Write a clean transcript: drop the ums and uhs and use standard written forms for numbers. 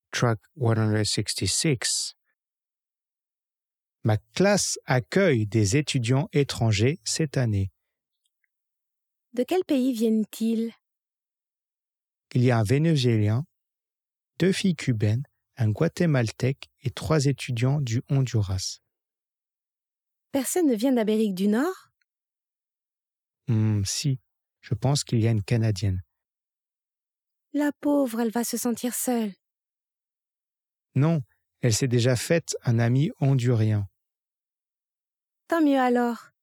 Track 166. Ma classe accueille des étudiants étrangers cette année. De quel pays viennent-ils? Il y a un Vénézuélien, 2 filles cubaines, un Guatémaltèque et 3 étudiants du Honduras. Personne ne vient d'Amérique du Nord? Si, je pense qu'il y a une Canadienne. La pauvre, elle va se sentir seule. Non, elle s'est déjà faite un ami hondurien. Tant mieux alors.